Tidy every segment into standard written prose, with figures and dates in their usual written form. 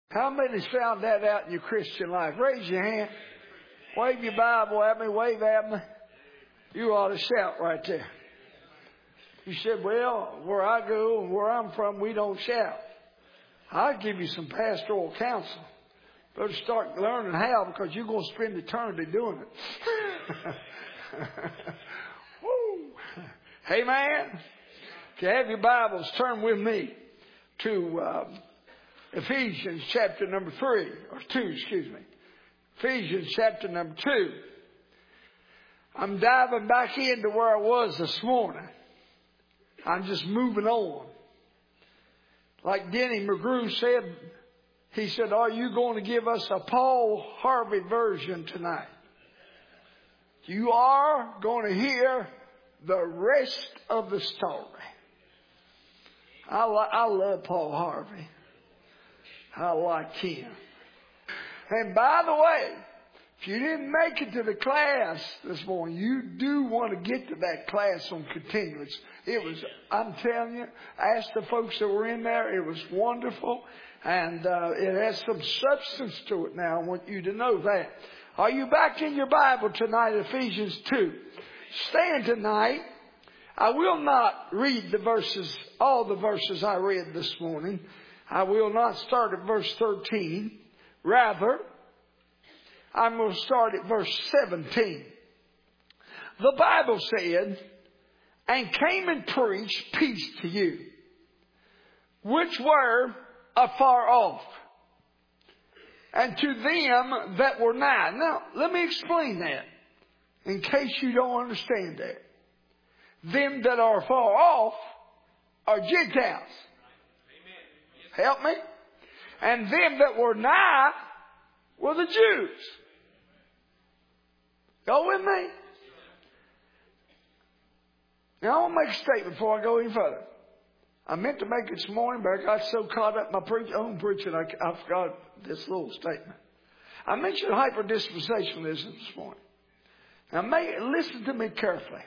How many's found that out in your Christian life? Raise your hand. Wave your Bible at me. Wave at me. You ought to shout right there. You said, well, where I go and where I'm from, we don't shout. I'll give you some pastoral counsel. Better start learning how, because you're going to spend eternity doing it. Woo. Amen. If you have your Bibles, turn with me to Ephesians chapter number 2. Ephesians chapter number 2. I'm diving back into where I was this morning. I'm just moving on. Like Denny McGrew said, he said, are you going to give us a Paul Harvey version tonight? You are going to hear the rest of the story. I love Paul Harvey. I like him. And by the way, if you didn't make it to the class this morning, you do want to get to that class on continuance. It was, I'm telling you, ask the folks that were in there, it was wonderful. And it has some substance to it now. I want you to know that. Are you back in your Bible tonight, Ephesians 2? Stand tonight. I will not read the verses, all the verses I read this morning. I will not start at verse 13. Rather, I'm going to start at verse 17. The Bible said, and came and preached peace to you, which were afar off, and to them that were nigh. Now, let me explain that, in case you don't understand that. Them that are far off are Gentiles. Help me? And them that were nigh were the Jews. Go with me? Now, I want to make a statement before I go any further. I meant to make it this morning, but I got so caught up in my own preaching, I forgot this little statement. I mentioned hyperdispensationalism this morning. Now, listen to me carefully.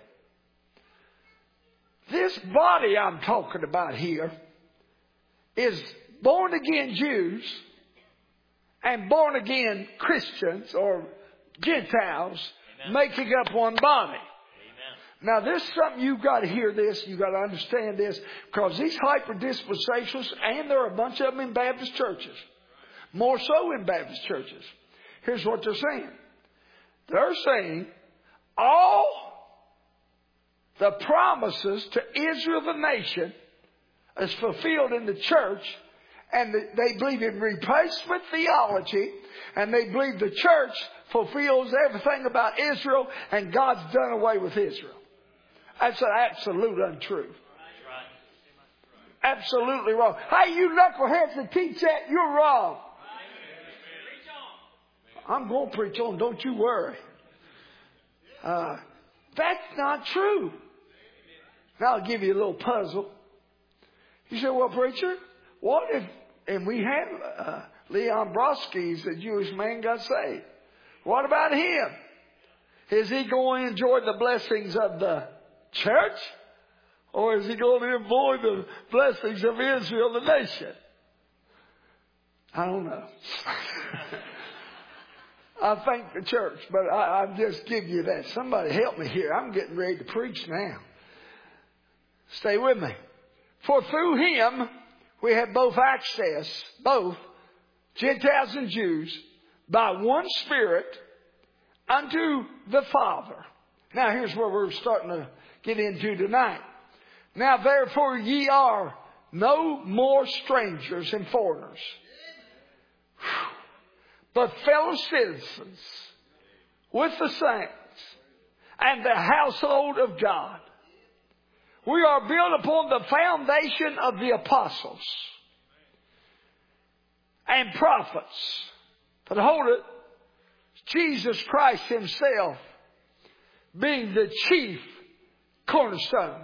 This body I'm talking about here is born again Jews and born again Christians or Gentiles. Amen. Making up one body. Amen. Now, this is something you've got to hear this. You've got to understand this, because these hyper-dispensationalists, and there are a bunch of them in Baptist churches, more so in Baptist churches. Here's what they're saying. They're saying all the promises to Israel the nation is fulfilled in the church, and they believe in replacement theology, and they believe the church fulfills everything about Israel, and God's done away with Israel. That's an absolute untruth. Absolutely wrong. Hey, you knuckleheads that teach that, you're wrong. I'm going to preach on, don't you worry. That's not true. Now I'll give you a little puzzle. You say, well, preacher, what if, and we had Leon Brodsky's, a Jewish man, got saved. What about him? Is he going to enjoy the blessings of the church? Or is he going to enjoy the blessings of Israel, the nation? I don't know. I think the church, but I'll just give you that. Somebody help me here. I'm getting ready to preach now. Stay with me. For through him we have both access, both Gentiles and Jews, by one Spirit unto the Father. Now here's where we're starting to get into tonight. Now therefore ye are no more strangers and foreigners, but fellow citizens with the saints and the household of God. We are built upon the foundation of the apostles and prophets. But hold it, Jesus Christ himself being the chief cornerstone.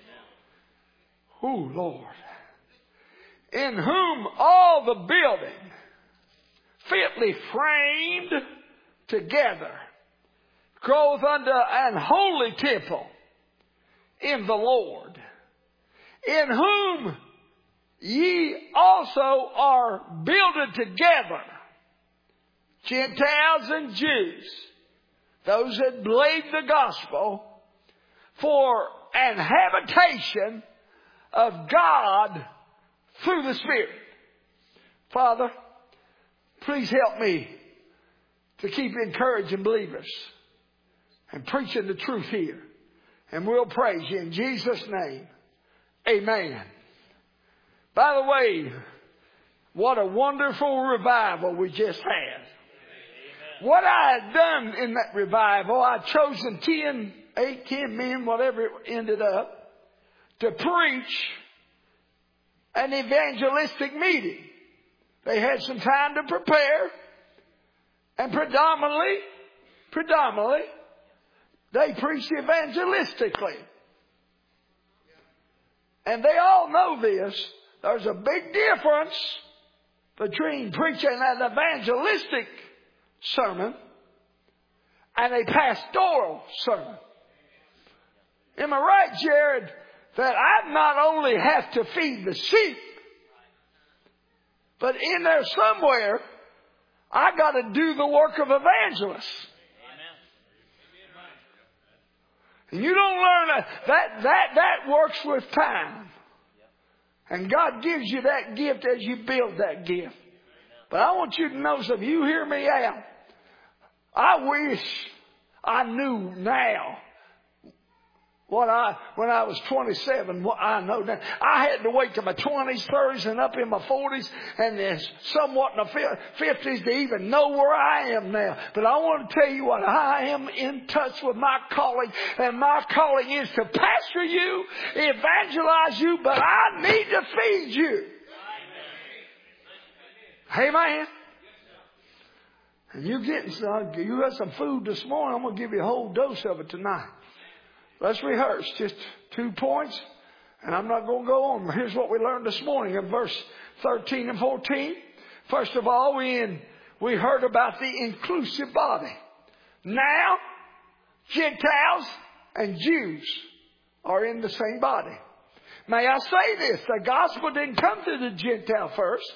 Oh, Lord. In whom all the building fitly framed together groweth unto an holy temple in the Lord, in whom ye also are builded together, Gentiles and Jews, those that believe the gospel, for an habitation of God through the Spirit. Father, please help me to keep encouraging believers and preaching the truth here. And we'll praise you in Jesus' name. Amen. By the way, what a wonderful revival we just had. What I had done in that revival, I'd chosen 10 men, whatever it ended up, to preach an evangelistic meeting. They had some time to prepare, and predominantly, they preached evangelistically. And they all know this. There's a big difference between preaching an evangelistic sermon and a pastoral sermon. Am I right, Jared, that I not only have to feed the sheep, but in there somewhere, I got to do the work of evangelist. And you don't learn that works with time. And God gives you that gift as you build that gift. But I want you to know something. You hear me out. I wish I knew now when I was 27, what I know now. I had to wait till my 20s, 30s, and up in my 40s, and then somewhat in the 50s to even know where I am now. But I want to tell you what, I am in touch with my calling, and my calling is to pastor you, evangelize you, but I need to feed you. Amen. And you got some food this morning. I'm going to give you a whole dose of it tonight. Let's rehearse just 2 points, and I'm not going to go on. Here's what we learned this morning in verse 13 and 14. First of all, we heard about the inclusive body. Now, Gentiles and Jews are in the same body. May I say this? The gospel didn't come to the Gentile first.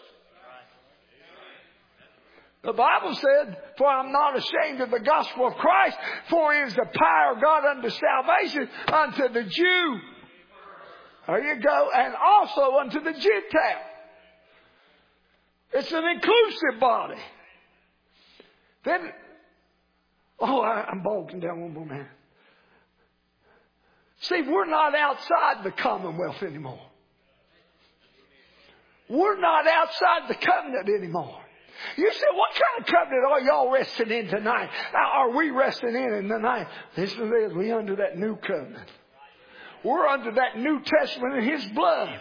The Bible said, for I'm not ashamed of the gospel of Christ, for it is the power of God unto salvation unto the Jew. There you go. And also unto the Gentile. It's an inclusive body. Then, I'm bogging down one more minute. See, we're not outside the Commonwealth anymore. We're not outside the covenant anymore. You say, what kind of covenant are y'all resting in tonight? Are we resting in tonight? This is it. We under that new covenant. We're under that New Testament in His blood.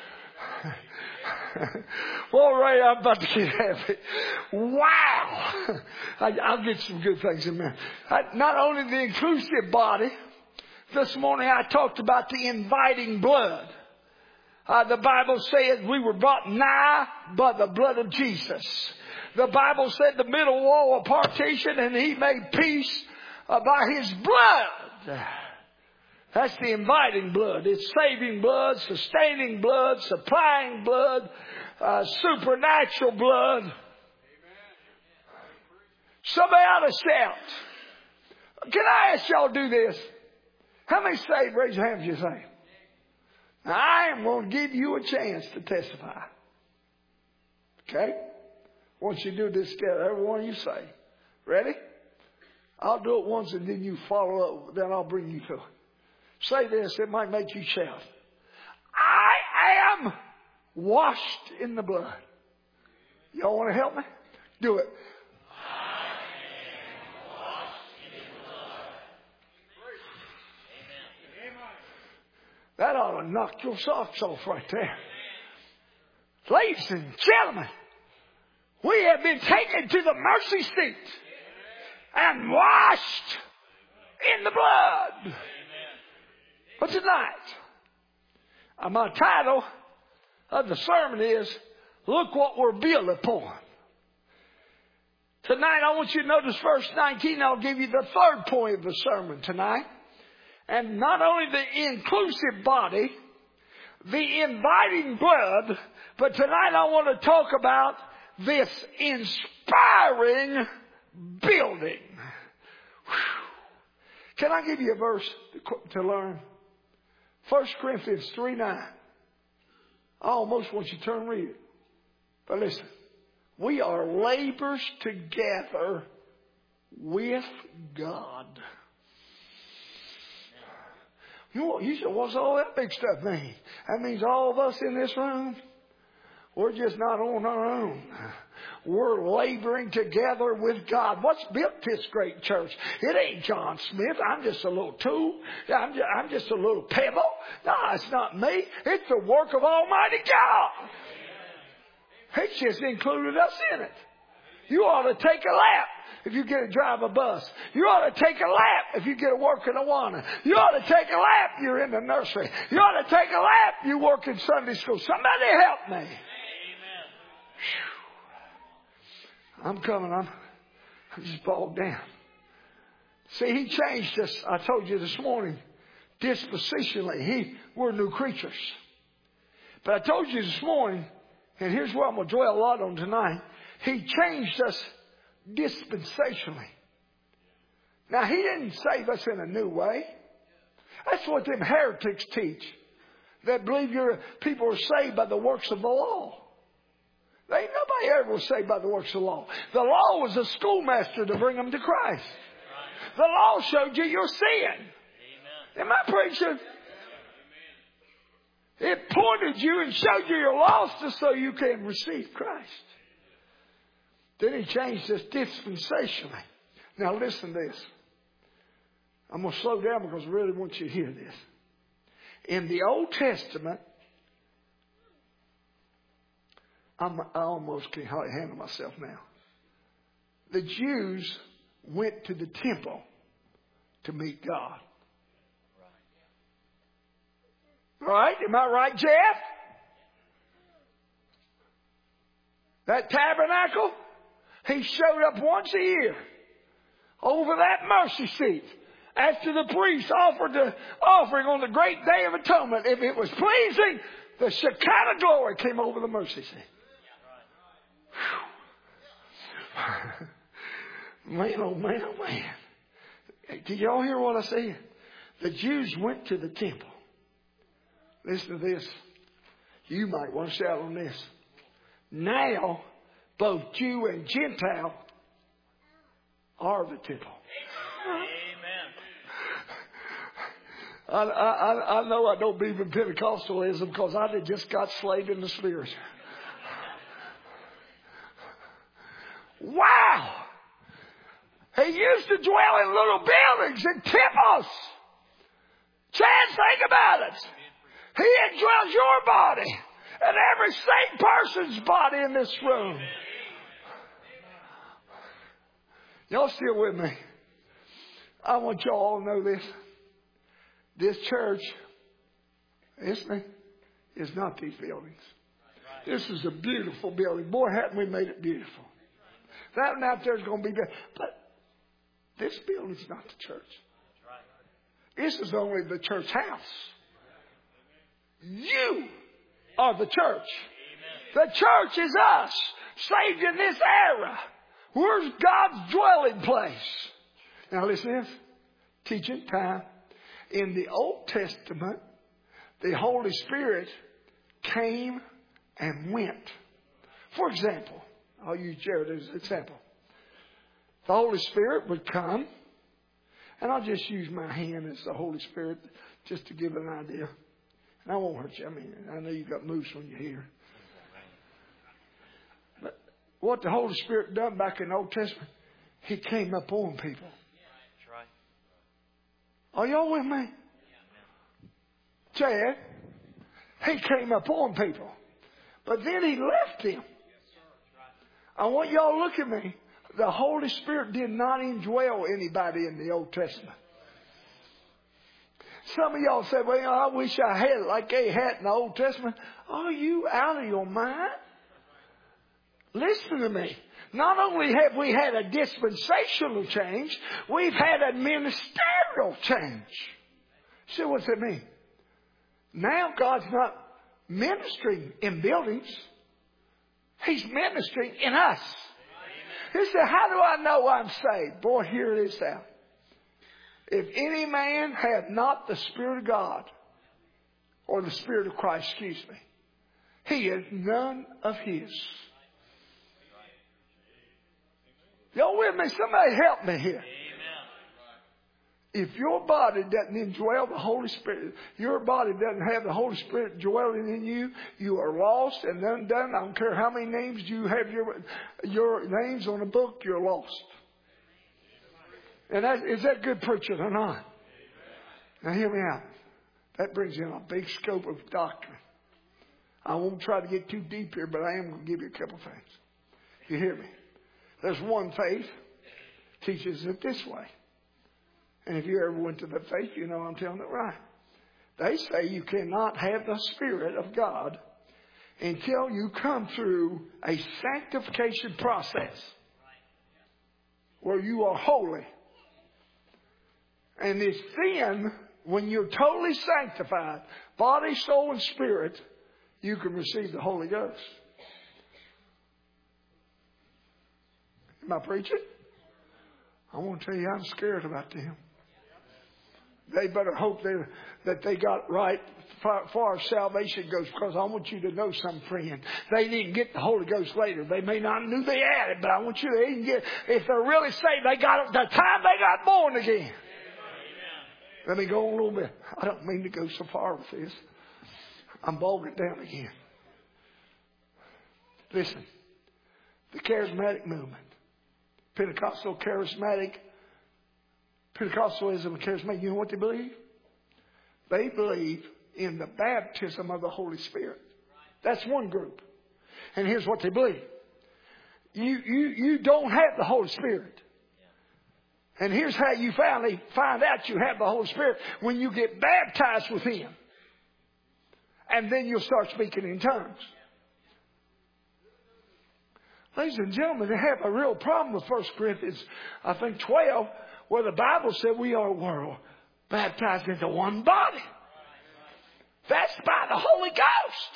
Amen. Well, Ray, I'm about to get happy. Wow. I'll get some good things in there. Not only the inclusive body. This morning I talked about the inviting blood. The Bible says we were brought nigh by the blood of Jesus. The Bible said the middle wall of partition, and He made peace by His blood. That's the inviting blood. It's saving blood, sustaining blood, supplying blood, supernatural blood. Somebody ought to shout. Can I ask y'all to do this? How many saved? Raise your hands if you're saved. Now, I am going to give you a chance to testify. Okay? Once you do this together, every one of you say. Ready? I'll do it once and then you follow up. Then I'll bring you to it. Say this. It might make you shout. I am washed in the blood. Y'all want to help me? Do it. That ought to knock your socks off right there. Ladies and gentlemen, we have been taken to the mercy seat and washed in the blood. But tonight, my title of the sermon is, Look What We're Built Upon. Tonight, I want you to notice verse 19. I'll give you the third point of the sermon tonight. And not only the inclusive body, the inviting blood, But tonight I want to talk about this inspiring building. Whew. Can I give you a verse to learn? 1 Corinthians 3:9. I almost want you to turn and read it. But listen. We are laborers together with God. You said, what's all that big stuff mean? That means all of us in this room, we're just not on our own. We're laboring together with God. What's built this great church? It ain't John Smith. I'm just a little tool. I'm just a little pebble. No, it's not me. It's the work of Almighty God. It's just included us in it. You ought to take a lap if you get to drive a bus. You ought to take a lap if you get to work in Awana. You ought to take a lap you're in the nursery. You ought to take a lap you work in Sunday school. Somebody help me. Amen. I'm coming. I'm just bogged down. See, He changed us. I told you this morning, dispositionally. We're new creatures. But I told you this morning, and here's what I'm going to dwell a lot on tonight. He changed us dispensationally. Now, He didn't save us in a new way. That's what them heretics teach. That believe people are saved by the works of the law. Ain't nobody ever was saved by the works of the law. The law was a schoolmaster to bring them to Christ. The law showed you your sin. Am I preaching? It pointed you and showed you you're lost so you can receive Christ. Then He changed us dispensationally. Now listen to this. I'm going to slow down because I really want you to hear this. In the Old Testament, I almost can't hardly handle myself now. The Jews went to the temple to meet God. Right? Am I right, Jeff? That tabernacle, He showed up once a year over that mercy seat after the priest offered the offering on the great day of atonement. If it was pleasing, the Shekinah glory came over the mercy seat. Man, oh man, oh man. Did y'all hear what I said? The Jews went to the temple. Listen to this. You might want to shout on this. Now, both Jew and Gentile are the temple. Amen. I know I don't believe in Pentecostalism because I just got slaved in the Spirit. Wow! He used to dwell in little buildings and temples. Chance, think about it. He indwells your body and every saved person's body in this room. Y'all still with me? I want y'all all to know this. This church, isn't not these buildings. This is a beautiful building. Boy, haven't we made it beautiful. That one out there is going to be good. But this building's not the church. This is only the church house. You are the church. The church is us, saved in this era. We're God's dwelling place. Now listen to this. Teaching time. In the Old Testament, the Holy Spirit came and went. For example, I'll use Jared as an example. The Holy Spirit would come, and I'll just use my hand as the Holy Spirit just to give an idea. And I won't hurt you. I mean, I know you've got moose when you're here. But what the Holy Spirit done back in the Old Testament, He came upon people. That's right. Are y'all with me? Chad, He came upon people. But then He left them. I want y'all to look at me. The Holy Spirit did not indwell anybody in the Old Testament. Some of y'all say, well, I wish I had it like they had in the Old Testament. Are you out of your mind? Listen to me. Not only have we had a dispensational change, we've had a ministerial change. See, what's that mean? Now God's not ministering in buildings. He's ministering in us. He said, how do I know I'm saved? Boy, hear this out. If any man have not the Spirit of God, or the Spirit of Christ, excuse me, he is none of his. Y'all with me? Somebody help me here. If your body doesn't indwell the Holy Spirit, your body doesn't have the Holy Spirit dwelling in you, you are lost and undone. I don't care how many names you have your names on a book, you're lost. And is that good preaching or not? Now hear me out. That brings in a big scope of doctrine. I won't try to get too deep here, but I am going to give you a couple things. You hear me? There's one faith teaches it this way. And if you ever went to the faith, you know I'm telling it right. They say you cannot have the Spirit of God until you come through a sanctification process where you are holy. And it's then, when you're totally sanctified, body, soul, and spirit, you can receive the Holy Ghost. Am I preaching? I want to tell you, I'm scared about them. They better hope that they got right far as salvation goes, because I want you to know something, friend. They didn't get the Holy Ghost later. They may not knew they had it, but I want you to even get, if they're really saved, they got it the time they got born again. Let me go on a little bit. I don't mean to go so far with this. I'm bogging down again. Listen, the charismatic movement, Pentecostalism and charismatic, you know what they believe? They believe in the baptism of the Holy Spirit. That's one group. And here's what they believe. You don't have the Holy Spirit. And here's how you finally find out you have the Holy Spirit: when you get baptized with Him. And then you'll start speaking in tongues. Ladies and gentlemen, they have a real problem with 1 Corinthians, I think 12, where the Bible said we are baptized into one body. That's by the Holy Ghost.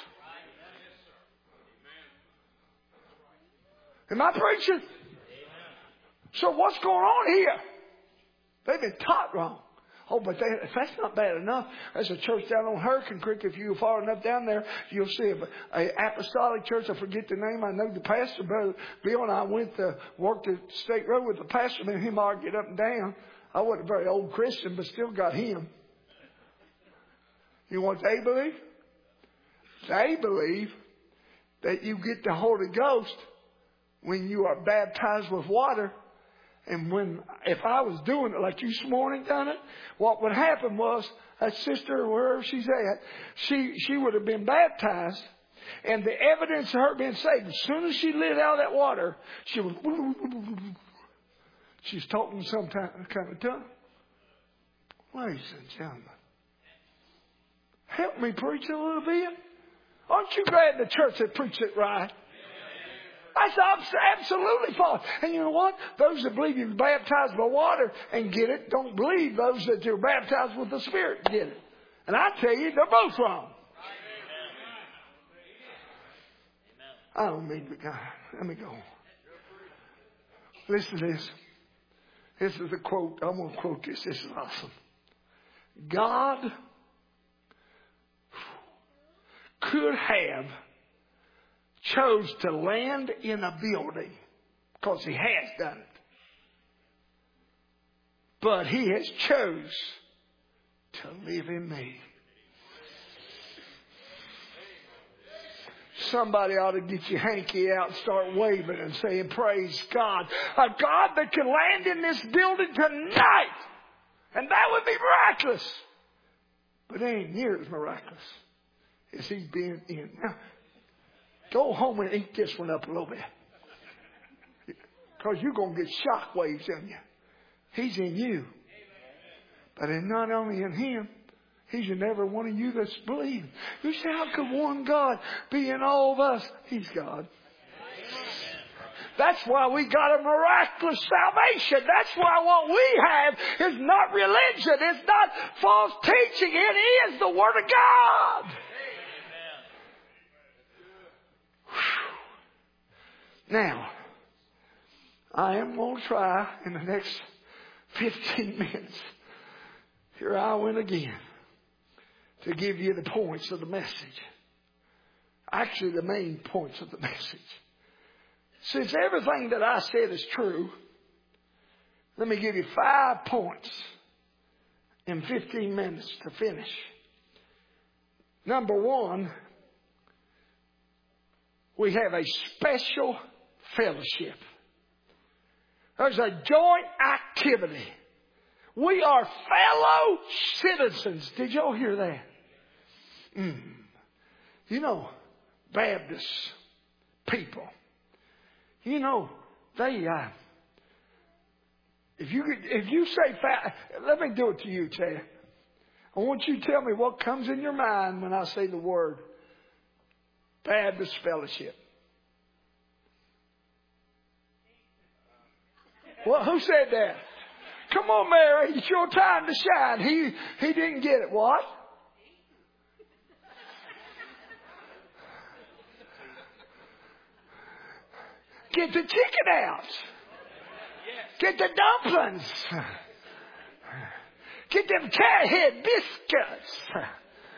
Am I preaching? So what's going on here? They've been taught wrong. Oh, but if that's not bad enough, there's a church down on Hurricane Creek. If you go far enough down there, you'll see an apostolic church. I forget the name. I know the pastor, Brother Bill, and I went to work the state road with the pastor. Me and him argued up and down. I wasn't a very old Christian, but still got him. You know what they believe? They believe that you get the Holy Ghost when you are baptized with water. And if I was doing it like you this morning done it, what would happen was that sister, wherever she's at, she would have been baptized, and the evidence of her being saved, as soon as she lit out of that water, she's talking some kind of tongue. Ladies and gentlemen, help me preach a little bit. Aren't you glad the church had preached it right? That's absolutely false. And you know what? Those that believe you're baptized by water and get it don't believe those that you're baptized with the Spirit get it. And I tell you, they're both wrong. I don't mean to go. Let me go. Listen to this. This is a quote. I'm going to quote this. This is awesome. God could have chose to land in a building, because He has done it. But He has chose to live in me. Somebody ought to get your hanky out and start waving and saying, praise God. A God that can land in this building tonight. And that would be miraculous. But it ain't near as miraculous as He's being in. Now, go home and eat this one up a little bit. Because you're going to get shock waves in you. He's in you. But it's not only in Him, He's in every one of you that's believing. You say, how could one God be in all of us? He's God. That's why we got a miraculous salvation. That's why what we have is not religion. It's not false teaching. It is the Word of God. Now, I am going to try in the next 15 minutes. Here I went again to give you the points of the message. Actually, the main points of the message. Since everything that I said is true, let me give you 5 points in 15 minutes to finish. Number 1, we have a special fellowship. There's a joint activity. We are fellow citizens. Did y'all hear that? You know, Baptist people. You know, they, if you say, let me do it to you, Chad. I want you to tell me what comes in your mind when I say the word Baptist fellowship. Well, who said that? Come on, Mary. It's your time to shine. He didn't get it. What? Get the chicken out. Get the dumplings. Get them carrot head biscuits.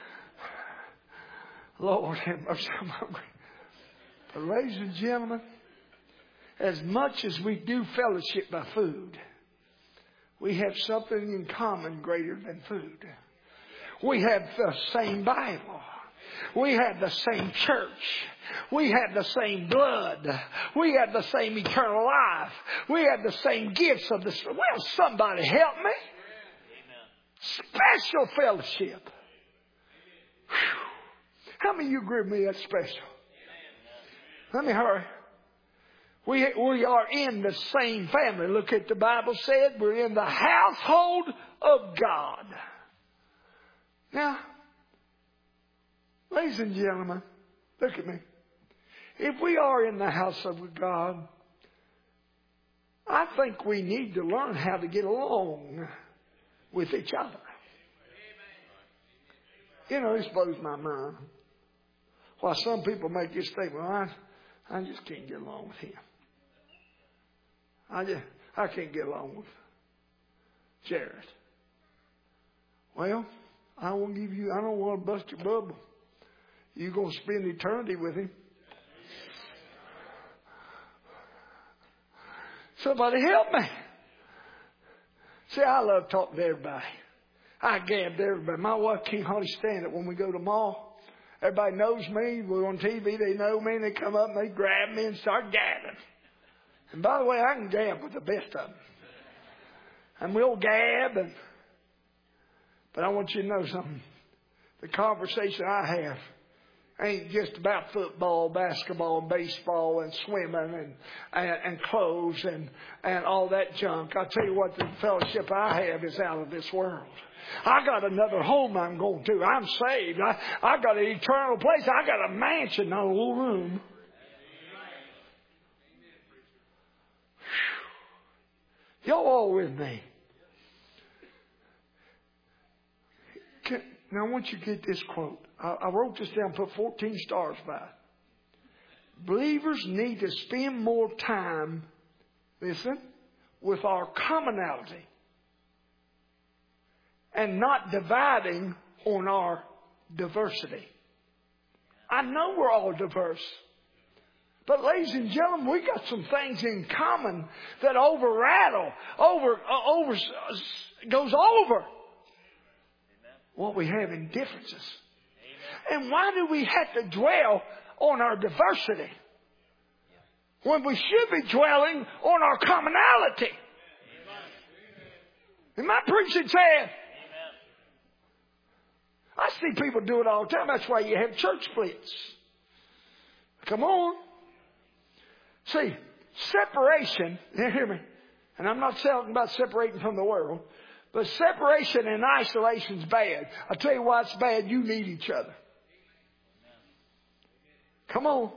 Lord have mercy, I'm hungry. But ladies and gentlemen, as much as we do fellowship by food, we have something in common greater than food. We have the same Bible. We have the same church. We have the same blood. We have the same eternal life. We have the same gifts of the Spirit. Well, somebody help me. Special fellowship. Whew. How many of you agree with me that's special? Let me hurry. We are in the same family. Look at the Bible said we're in the household of God. Now, ladies and gentlemen, look at me. If we are in the house of God, I think we need to learn how to get along with each other. You know, this blows my mind. Why some people make this statement, well, I just can't get along with him. I can't get along with Jared. Well, I don't want to bust your bubble. You're going to spend eternity with him. Somebody help me. See, I love talking to everybody. I gab to everybody. My wife can't hardly stand it when we go to the mall. Everybody knows me. We're on TV. They know me. And they come up and they grab me and start gabbing. And by the way, I can gab with the best of them. And we'll gab. But I want you to know something. The conversation I have ain't just about football, basketball, and baseball, and swimming, and clothes, and all that junk. I'll tell you what, the fellowship I have is out of this world. I got another home I'm going to. I'm saved. I got an eternal place. I got a mansion, not a little room. Y'all all with me? Now I want you to get this quote. I wrote this down, put 14 stars by it. Believers need to spend more time, listen, with our commonality and not dividing on our diversity. I know we're all diverse. But ladies and gentlemen, we got some things in common that goes over what we have in differences. And why do we have to dwell on our diversity when we should be dwelling on our commonality? Am I preaching, Chad? I see people do it all the time. That's why you have church splits. Come on. See, separation, hear me, and I'm not talking about separating from the world, but separation and isolation is bad. I'll tell you why it's bad. You need each other. Come on.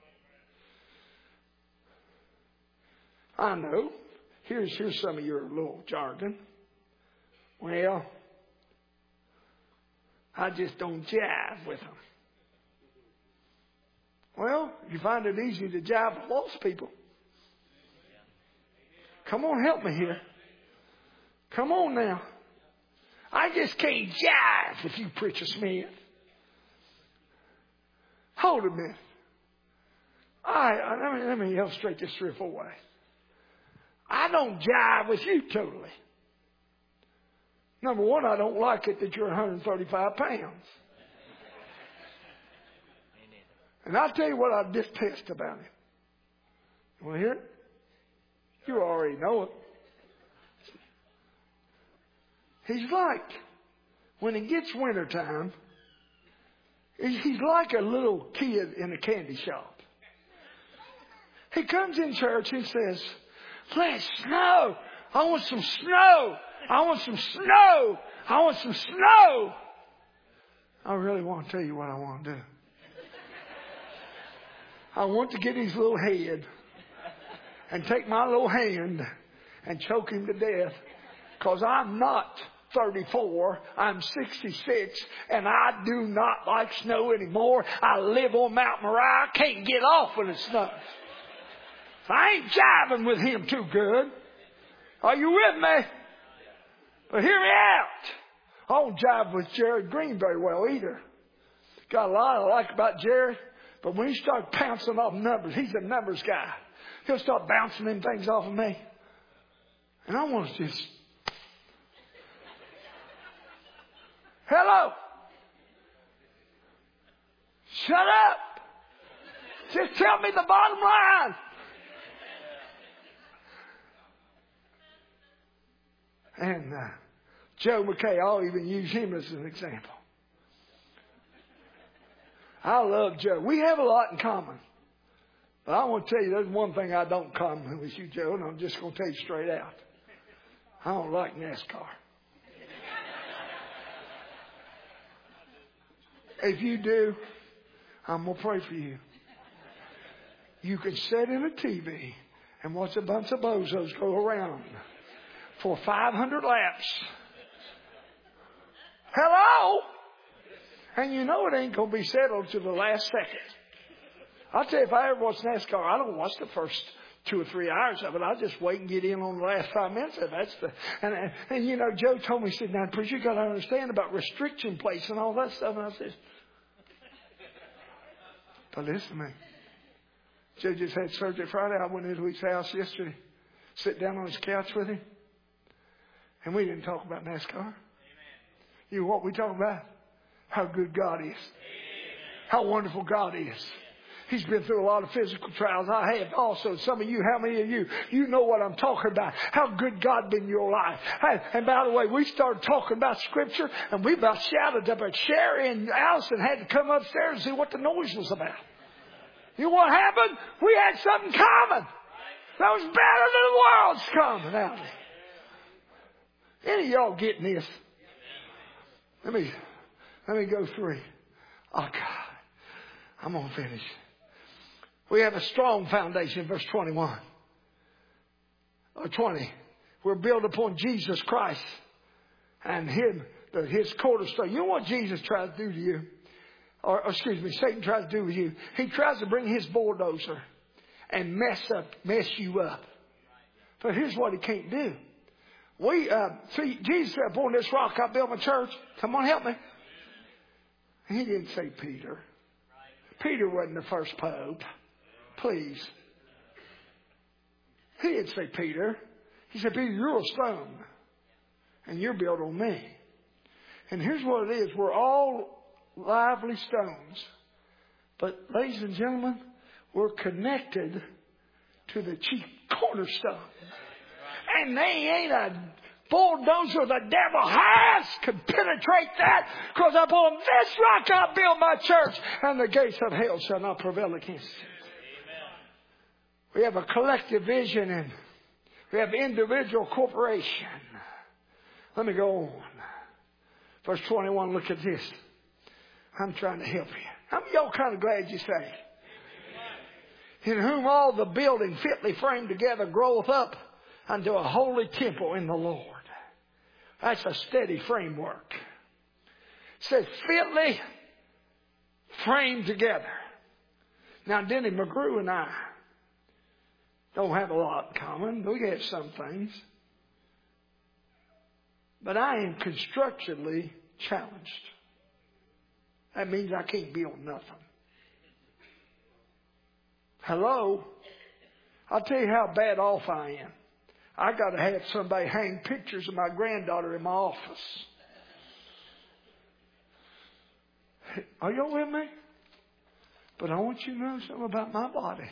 I know. Here's some of your little jargon. Well, I just don't jive with them. Well, you find it easy to jive with lost people. Come on, help me here. Come on now. I just can't jive with you, Preacher Smith. Hold a minute. Let me illustrate this 3 or 4 ways. I don't jive with you totally. Number one, I don't like it that you're 135 pounds. And I'll tell you what I detest about him. You want to hear it? You already know it. He's like, when it gets wintertime, he's like a little kid in a candy shop. He comes in church and says, "Let's snow. I want some snow. I want some snow. I want some snow." I really want to tell you what I want to do. I want to get his little head and take my little hand and choke him to death. Because I'm not 34, I'm 66, and I do not like snow anymore. I live on Mount Moriah. I can't get off when it snows. I ain't jiving with him too good. Are you with me? But hear me out. I don't jive with Jared Green very well either. Got a lot I like about Jared, but when he starts pouncing off numbers, he's a numbers guy. He'll start bouncing them things off of me. And I want to just... Hello. Shut up. Just tell me the bottom line. And Joe McKay, I'll even use him as an example. I love Joe. We have a lot in common. But I want to tell you, there's one thing I don't common with you, Joe, and I'm just going to tell you straight out. I don't like NASCAR. If you do, I'm going to pray for you. You can sit in a TV and watch a bunch of bozos go around for 500 laps. Hello? And you know it ain't going to be settled to the last second. I'll tell you, if I ever watch NASCAR, I don't watch the first 2 or 3 hours of it. I'll just wait and get in on the last 5 minutes. And you know, Joe told me, he said, "Now, preacher, you got to understand about restriction plates and all that stuff." And I said, but listen to me. Joe just had surgery Friday. I went into his house yesterday, sit down on his couch with him, and we didn't talk about NASCAR. Amen. You know what we talk about? How good God is. Amen. How wonderful God is. He's been through a lot of physical trials. I have also. Some of you, how many of you know what I'm talking about. How good God been in your life. Hey, and by the way, we started talking about Scripture, and we about shouted up at Sherry, and Allison had to come upstairs and see what the noise was about. You know what happened? We had something common. That was better than the world's common out there. Any of y'all getting this? Let me go through. Oh, God. I'm going to finish. We have a strong foundation, verse 21. Or 20. We're built upon Jesus Christ and Him, His cornerstone. You know what Jesus tries to do to you? Satan tries to do with you. He tries to bring his bulldozer and mess you up. But here's what he can't do. Jesus said, "Upon this rock I build my church." Come on, help me. He didn't say Peter. Peter wasn't the first pope. Please. He didn't say Peter. He said, "Peter, you're a stone. And you're built on me." And here's what it is. We're all lively stones. But ladies and gentlemen, we're connected to the chief cornerstone. And they ain't a bulldozer the devil has can penetrate that, because upon this rock I build my church, and the gates of hell shall not prevail against it. We have a collective vision, and we have individual corporation. Let me go on. Verse 21, look at this. I'm trying to help you. How many of y'all kind of glad you say? In whom all the building fitly framed together groweth up unto a holy temple in the Lord. That's a steady framework. It says fitly framed together. Now, Denny McGrew and I don't have a lot in common. We have some things. But I am constructively challenged. That means I can't build nothing. Hello? I'll tell you how bad off I am. I got to have somebody hang pictures of my granddaughter in my office. Are y'all with me? But I want you to know something about my body.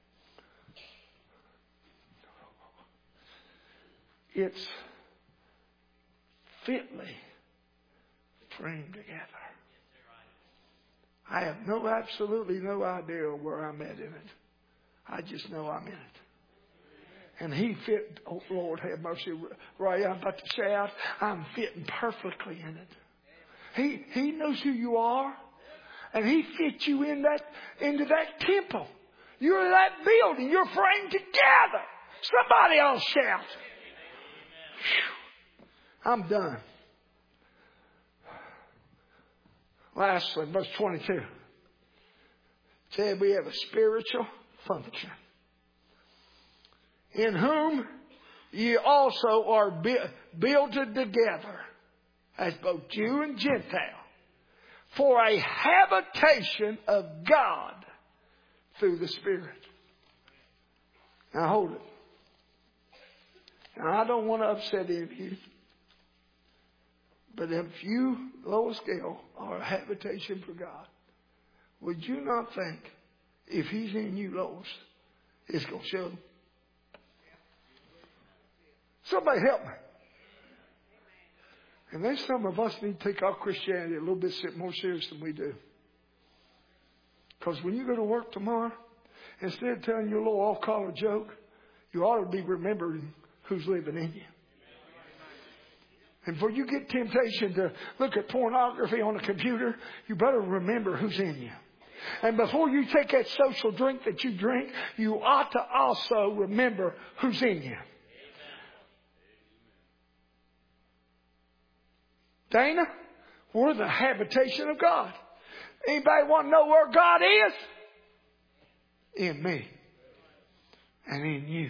It's fitly framed together. I have absolutely no idea where I'm at in it. I just know I'm in it. And He fit, oh Lord have mercy, Ray, I'm about to shout, I'm fitting perfectly in it. He knows who you are. And He fit you into that temple. You're in that building. You're framed together. Somebody else shout. Whew. I'm done. Lastly, verse 22. It said we have a spiritual function. In whom ye also are builded together as both Jew and Gentile for a habitation of God through the Spirit. Now hold it. Now I don't want to upset any of you. But if you, Lois Gale, are a habitation for God, would you not think if He's in you, Lois, it's going to show? Somebody help me. And then some of us need to take our Christianity a little bit more serious than we do. Because when you go to work tomorrow, instead of telling your little off-collar joke, you ought to be remembering who's living in you. And before you get temptation to look at pornography on a computer, you better remember who's in you. And before you take that social drink that you drink, you ought to also remember who's in you. Dana, we're the habitation of God. Anybody want to know where God is? In me. And in you.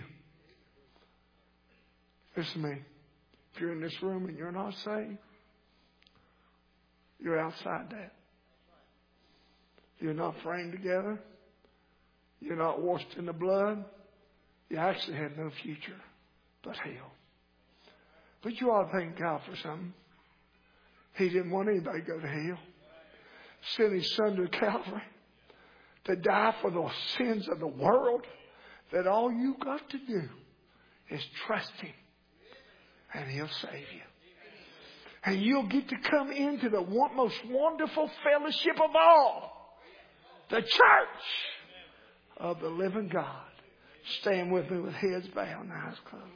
Listen to me. If you're in this room and you're not saved, you're outside that. You're not framed together. You're not washed in the blood. You actually have no future but hell. But you ought to thank God for something. He didn't want anybody to go to hell. Sent His Son to Calvary to die for the sins of the world. That all you got to do is trust Him. And He'll save you. And you'll get to come into the most wonderful fellowship of all. The church of the living God. Stand with me with heads bowed and eyes closed.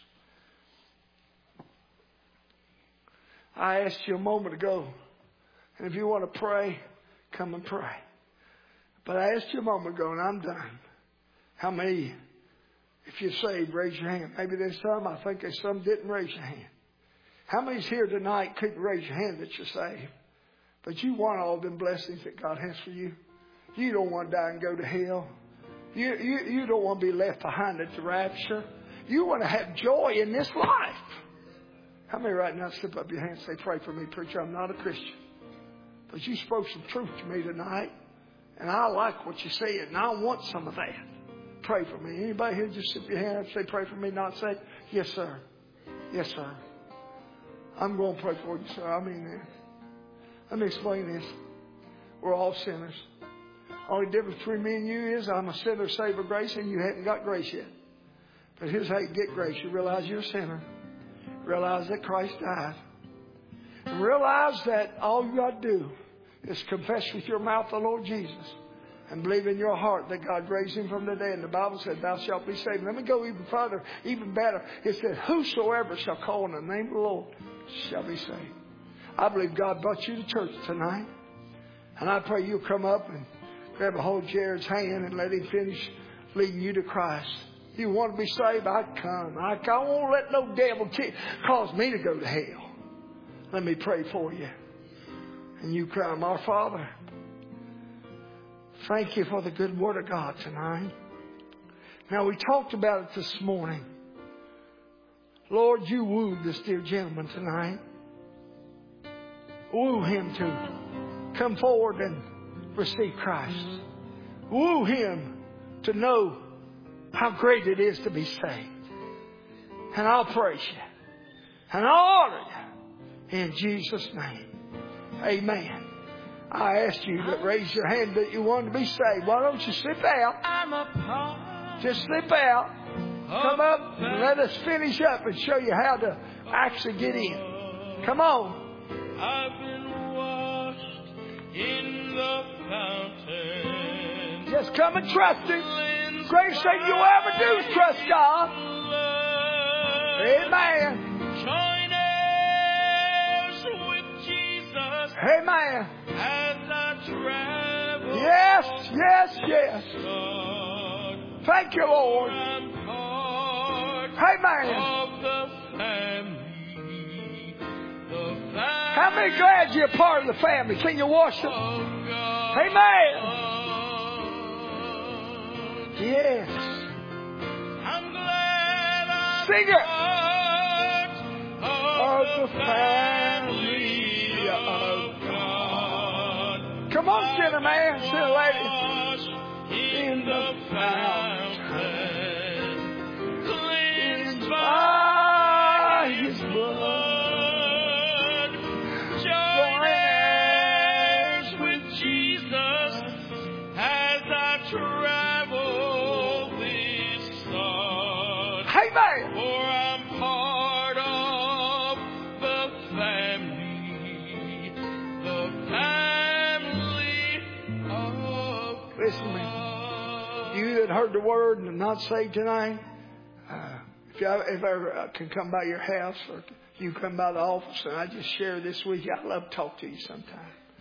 I asked you a moment ago, and if you want to pray, come and pray. But I asked you a moment ago, and I'm done. How many, if you're saved, raise your hand. Maybe there's some, I think there's some didn't raise your hand. How many's here tonight couldn't raise your hand that you're saved? But you want all them blessings that God has for you. You don't want to die and go to hell. You don't want to be left behind at the rapture. You want to have joy in this life. How many right now slip up your hand and say, pray for me, preacher, I'm not a Christian. But you spoke some truth to me tonight. And I like what you said. And I want some of that. Pray for me. Anybody here just slip your hand up and say, pray for me, not say, yes, sir. Yes, sir. I'm going to pray for you, sir. I mean that. Let me explain this. We're all sinners. Only difference between me and you is I'm a sinner saved by grace and you haven't got grace yet. But here's how you get grace. You realize you're a sinner. Realize that Christ died. And realize that all you got to do is confess with your mouth the Lord Jesus and believe in your heart that God raised Him from the dead. And the Bible said, thou shalt be saved. Let me go even further, even better. It said, whosoever shall call on the name of the Lord shall be saved. I believe God brought you to church tonight. And I pray you'll come up and grab a hold of Jared's hand and let him finish leading you to Christ. You want to be saved? I come. I won't let no devil cause me to go to hell. Let me pray for you. And you come, our Father. Thank you for the good Word of God tonight. Now, we talked about it this morning. Lord, you wooed this dear gentleman tonight. Woo him to come forward and receive Christ. Woo him to know how great it is to be saved. And I'll praise you. And I'll honor you. In Jesus' name. Amen. I asked you to raise your hand that you wanted to be saved. Why don't you slip out? Just slip out. Come up and let us finish up and show you how to actually get in. Come on. I've been washed in the fountain. Just come and trust Him. Greatest thing you'll ever do is trust God. Amen. Join heirs with Jesus. Amen. As I travel. Yes, yes, yes. Thank you, Lord. I'm part Amen. of the family. How many glad you're part of the family? Can you worship? Amen. Yes. I'm glad I'm Sing it. part of the family of God. Come on, sinner man, sinner lady. In the fountain, cleansed By His blood. Join heirs with Jesus as I travel this sod. Amen. For I'm part of the family of Listen to me. You that heard the word and are not saved tonight, if I ever can come by your house or you come by the office and I just share this with you, I'd love to talk to you sometime.